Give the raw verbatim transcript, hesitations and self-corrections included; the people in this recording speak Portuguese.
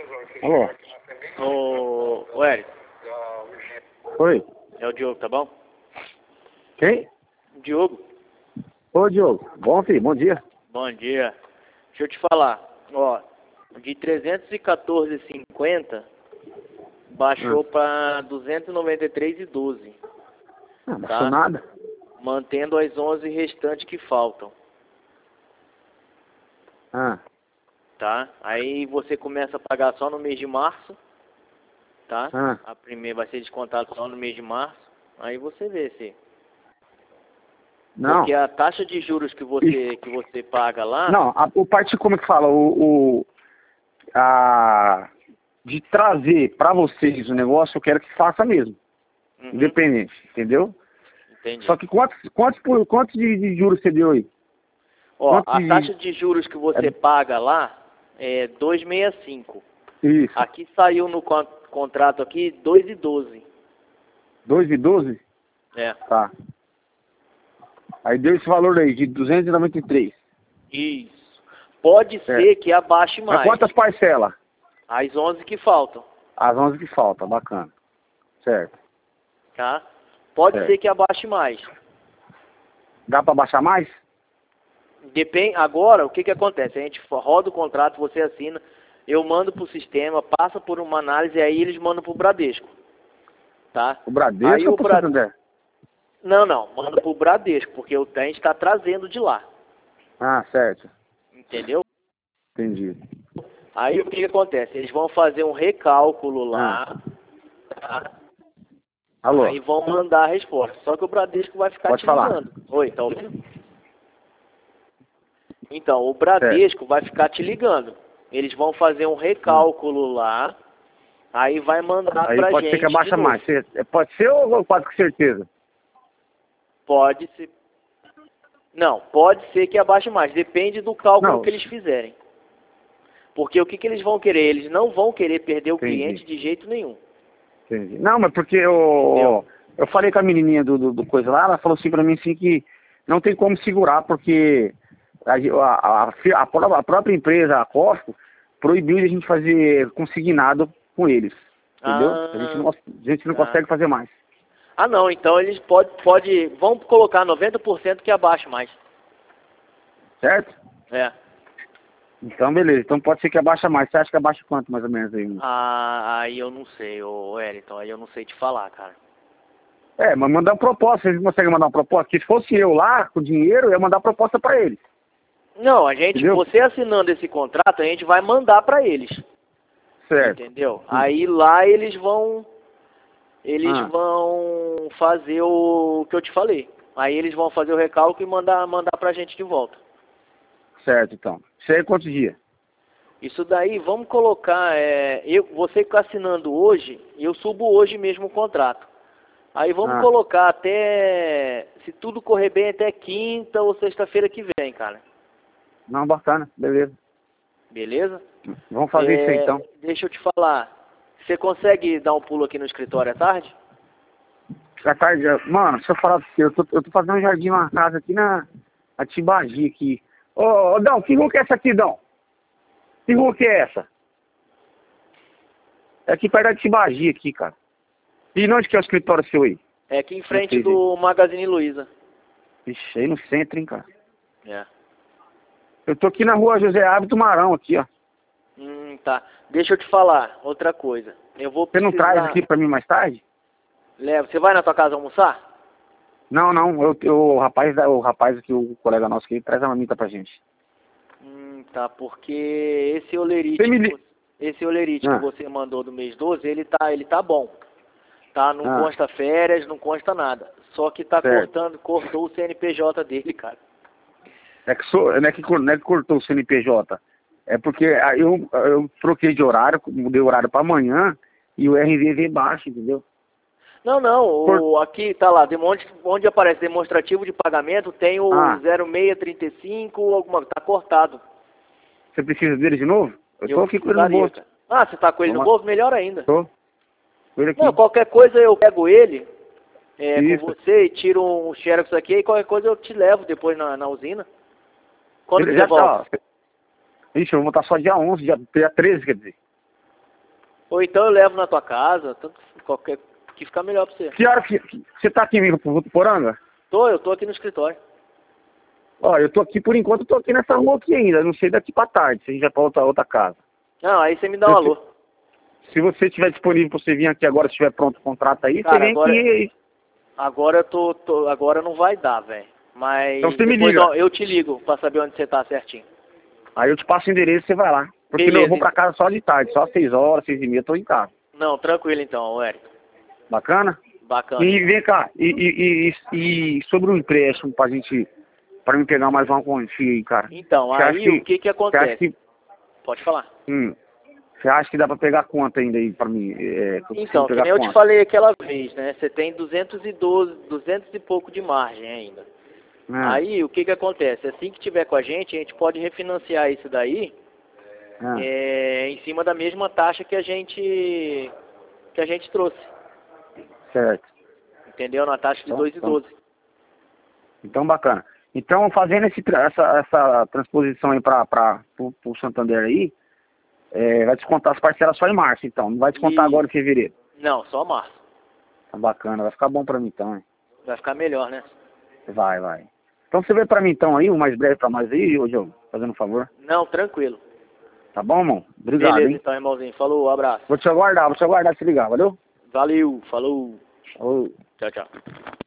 Alô? Ô, ô Hélio, Oi? é o Diogo, tá bom? Quem? Diogo, Ô, Diogo. Bom, filho. Bom dia. bom dia. Deixa eu te falar, ó, de trezentos e quatorze e cinquenta baixou Ah. para duzentos e noventa e três e doze, Não, não tá? achou nada. Mantendo as onze restantes que faltam, Ah. tá? Aí você começa a pagar só no mês de março, tá? Ah. A primeira vai ser descontado só no mês de março. Aí você vê se... Não. Porque a taxa de juros que você, que você paga lá... Não, a, o parte, como é que fala? O, o, a, de trazer pra vocês o negócio, eu quero que faça mesmo. Uhum, Independente, entendeu? entendi. Só que quantos, quantos, por- quantos de, de juros você deu aí? Ó, Quantos a de... taxa de juros que você É- paga lá é dois vírgula sessenta e cinco. Isso. Aqui saiu no con- contrato aqui dois vírgula doze. dois e doze? É, Tá. Aí deu esse valor aí, de duzentos e noventa e três. isso. Pode ser que abaixe Mas mais. quantas parcelas? As onze que faltam, As onze que faltam, bacana. Certo. tá? Pode Certo. ser que abaixe mais. Dá pra baixar mais? Depende. Agora, o que que acontece? A gente roda o contrato, você assina, eu mando pro sistema, passa por uma análise e aí eles mandam pro Bradesco, tá? O Bradesco Aí ou o pro Bra... Santander? Não, não, manda pro Bradesco, porque o a gente está trazendo de lá, Ah, certo. entendeu? Entendi. Aí o que que acontece? Eles vão fazer um recálculo lá, tá? Alô? Aí vão mandar a resposta. Só que o Bradesco vai ficar Pode te falar. ligando. Oi, tá ouvindo? Então, o Bradesco vai ficar te ligando. Eles vão fazer um recálculo lá, aí vai mandar Aí pra pode ser que gente de abaixa novo. mais. Cê- é, Pode ser ou quase com certeza? Pode ser. Não, pode ser que abaixe mais. Depende do cálculo Não. que eles fizerem. Porque o que, que eles vão querer? Eles não vão querer perder o Entendi. cliente de jeito nenhum. Entendi. Não, mas porque eu, Entendeu? eu falei com a menininha do, do, do coisa lá, ela falou assim pra mim assim que não tem como segurar, porque a, a, a, a pró- a própria empresa, a Costco, proibiu de a gente fazer consignado com eles. Entendeu? Ah, a gente não, a gente não tá. consegue fazer mais. Ah, não. Então eles pode, pode, vão colocar noventa por cento que abaixe mais. Certo? É. Então, beleza. Então pode ser que abaixa mais. Você acha que abaixa quanto, mais ou menos, aí? Ah, aí eu não sei, ô Wellington, aí eu não sei te falar, cara. É, mas mandar uma proposta. Vocês conseguem mandar uma proposta? Porque se fosse eu lá, com dinheiro, eu ia mandar proposta pra eles. Não, a gente, Entendeu? você assinando esse contrato, a gente vai mandar pra eles. Certo. Entendeu? Aí lá eles vão, eles Ah. vão fazer o que eu te falei. Aí eles vão fazer o recálculo e mandar, mandar pra gente de volta. Certo, então. Isso aí é quantos dias? Isso daí, vamos colocar, é, eu, você que está assinando hoje, eu subo hoje mesmo o contrato. Aí vamos Ah. colocar até, se tudo correr bem, até quinta ou sexta-feira que vem, cara. Não, bacana. Beleza. Beleza? Vamos fazer É, isso aí, então. Deixa eu te falar, você consegue dar um pulo aqui no escritório à tarde? À tarde, já- mano, deixa eu falar pra você. Eu tô, eu tô fazendo um jardim numa casa aqui na Atibagi, aqui. Ô, ô, Dão, que rua que é essa aqui, Dão? Que rua que é essa? É aqui perto da Atibagi, aqui, cara. E onde que é o escritório seu aí? É aqui em frente sei, do Magazine Luiza. Ixi, aí no centro, hein, cara. É. Eu tô aqui na rua José Hábito Marão, aqui, ó. Hum, tá. Deixa eu te falar, outra coisa. Eu vou Você não precisar... traz aqui pra mim mais tarde? Leva. Você vai na tua casa almoçar? Não, não. Eu, eu, o rapaz, da- o rapaz aqui, o colega nosso aqui, traz a mamita pra gente. Hum, tá, porque esse olerite, Você me li- que você- esse olerite Ah. que você mandou do mês doze, ele tá, ele tá bom. Tá, não Ah. consta férias, não consta nada. Só que tá Certo. cortando, cortou o C N P J dele, cara. É que, sou, não, é que, cor- não é que cortou o C N P J. É porque aí eu, eu troquei de horário, mudei o horário pra amanhã e o R V veio baixo, entendeu? Não, não, o, aqui tá lá, demonstra, onde aparece demonstrativo de pagamento, tem o Ah. zero seis trinta e cinco, alguma, tá cortado. Você precisa dele de novo? Eu, Eu tô aqui com ele no precisaria, bolso. cara. Ah, você tá com ele no Vamos lá. bolso? Melhor ainda. Tô. Com ele aqui. Não, qualquer coisa eu pego ele é, Isso. com você e tiro um xerox aqui e qualquer coisa eu te levo depois na, na usina. Quando Ele que você já volta? tá, ó. Ixi, eu vou voltar só dia onze, dia, dia treze, quer dizer. Ou então eu levo na tua casa, tanto, qualquer, que ficar melhor pra você. Que hora que... Você tá aqui em Votuporanga? Tô, eu tô aqui no escritório. Ó, eu tô aqui, por enquanto, eu tô aqui nessa rua aqui ainda. Não sei daqui pra tarde, se a gente vai pra outra, outra casa. Não, aí você me dá um alô. Se você estiver disponível pra você vir aqui agora, se estiver pronto o contrato aí, Cara, você vem agora, aqui. Agora eu tô, tô... Agora não vai dar, velho. Mas Então você me depois liga. eu, eu te ligo pra saber onde você tá certinho. Aí eu te passo o endereço e você vai lá. Porque Beleza. eu vou pra casa só de tarde, só às seis horas, seis e meia, eu tô em casa. Não, tranquilo então, Eric. Bacana? Bacana. E vem cá, e, e, e, e sobre o empréstimo pra gente, pra me pegar mais uma quantia aí, cara. Então, Você aí acha o que que Você acha acontece? que, Pode falar. hum, você acha que dá pra pegar quanto ainda aí pra mim? É, que eu Então, consigo que pegar nem eu te quanto? falei aquela vez, né? Você tem duzentos e doze, duzentos e pouco de margem ainda. É, Aí, o que que acontece? Assim que tiver com a gente, a gente pode refinanciar isso daí é, é, em cima da mesma taxa que a gente que a gente trouxe. certo. Entendeu? Na taxa de Então, dois e então, doze. então bacana. Então, fazendo esse, tra- essa, essa transposição aí para o Santander aí, é, vai descontar as parcelas só em março, então. Não vai descontar E... agora em fevereiro. Não, só março. Tá bacana, vai ficar bom para mim então, hein? Vai ficar melhor, né? Vai, vai. Então você vê para mim então aí, o mais breve para nós aí, ô Diogo, fazendo um favor. Não, tranquilo. Tá bom, irmão? Obrigado, Beleza, hein? então, irmãozinho. Falou, abraço. Vou te aguardar, vou te aguardar se ligar, valeu? Valeu, falou. Ô. Tchau, tchau.